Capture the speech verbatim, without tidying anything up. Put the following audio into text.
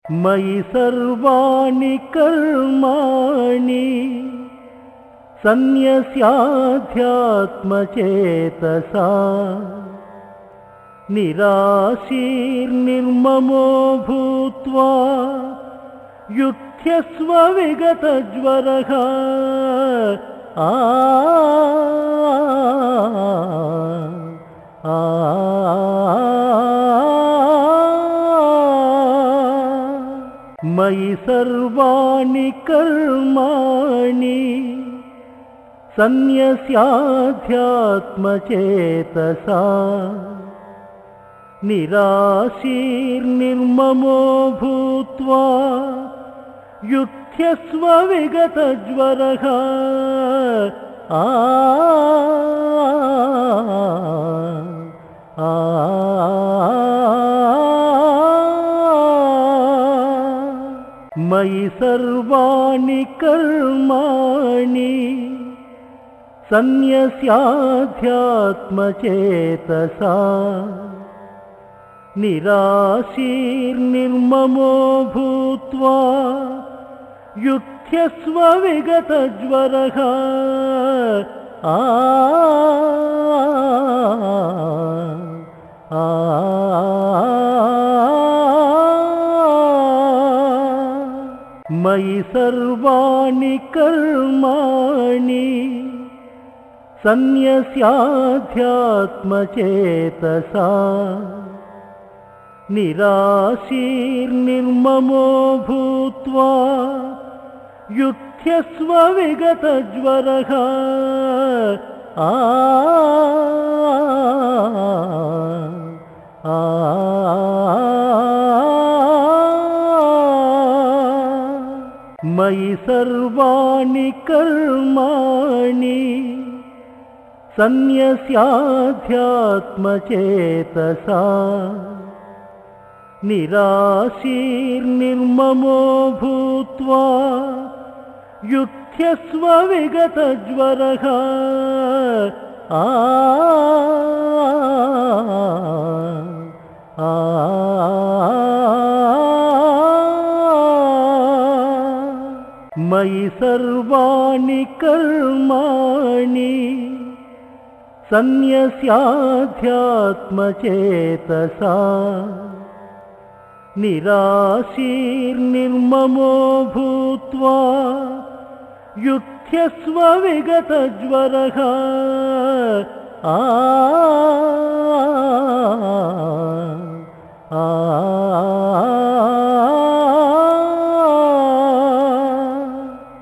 मयि सर्वाणि कर्माणि सन्न्यस्याध्यात्मचेतसा निराशीर्निर्ममो भूत्वा युध्यस्व विगतज्वरः। आ आ मयि सर्वाणि कर्माणि सन्न्यस्याध्यात्मचेतसा निराशीर्निर्ममो भूत्वा युध्यस्व विगतज्वरः। आ आ मयि सर्वाणि कर्माणि सन्न्यस्याध्यात्मचेतसा निराशीर्निर्ममो भूत्वा युध्यस्व विगतज्वरः। आ आ मयि सर्वाणि कर्माणि सन्न्यस्याध्यात्मचेतसा निराशीर्निर्ममो भूत्वा युध्यस्व विगतज्वरः। आ आ मयि सर्वाणि कर्माणि सन्न्यस्याध्यात्मचेतसा निराशीर्निर्ममो भूत्वा युध्यस्व विगतज्वरः। आ आ मयि सर्वाणि कर्माणि सन्न्यस्याध्यात्मचेतसा निराशीर्निर्ममो भूत्वा युध्यस्व विगतज्वरः। आ आ